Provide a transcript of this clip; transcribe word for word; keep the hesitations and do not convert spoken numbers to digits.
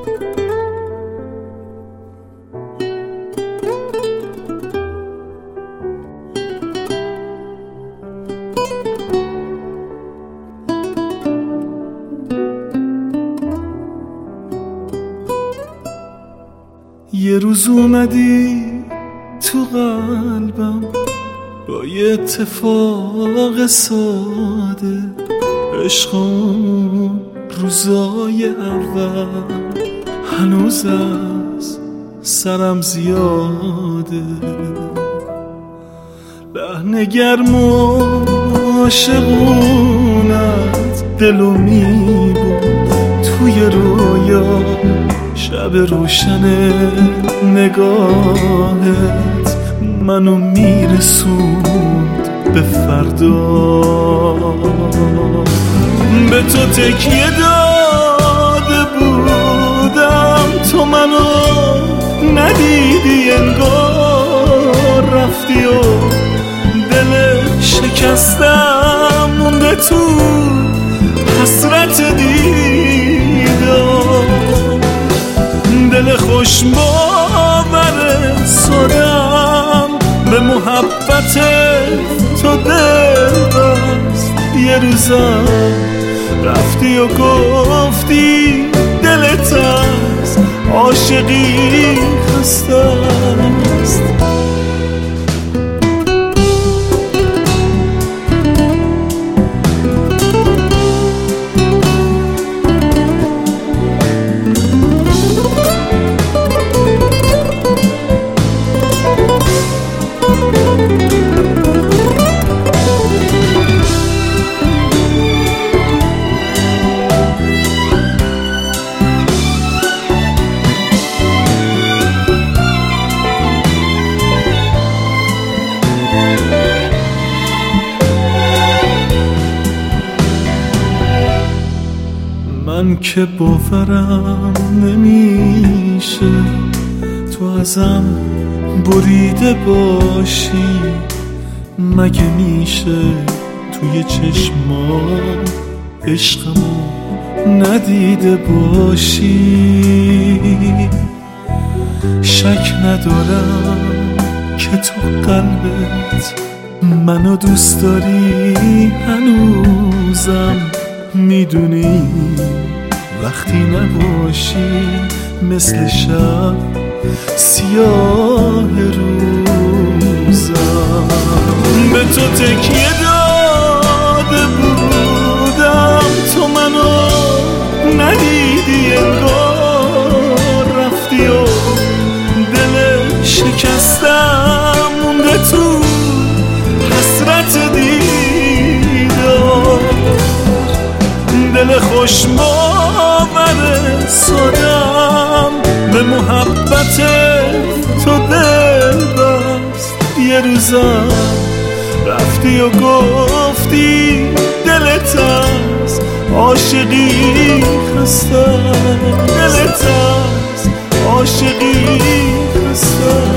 یه روز اومدی تو قلبم با یه اتفاق ساده، عشقم روزای اول هنوز از سرم زیاده. لحن گرم و عاشقونت دلو میبود توی رویا، شب روشن نگاهت منو میرسوند به فردا. به تو تکیه داده بودم، تو منو ندیدی انگار، رفتی و دل شکستم مونده تو حسرت دیدار. دل خوش باور سادم به محبت تو دل بست. یه روزم رفتی و گفتی دلت از عاشقی خسته است. من که باورم نمیشه تو ازم بریده باشی، مگه میشه توی چشمام عشقمو ندیده باشی؟ شک ندارم که تو قلبت منو دوست داری، هنوزم میدونی وقتی نباشی مثل شب سیاه روزم. به تو تکیه داده بودم، تو منو ندیدی انگار، رفتی و دل شکستم مونده تو حسرت دیدار. دل خوش باور سادم به محبت تو دل بست. یه روزم رفتی و گفتی دلت از عاشقی خسته، دلت از عاشقی خسته.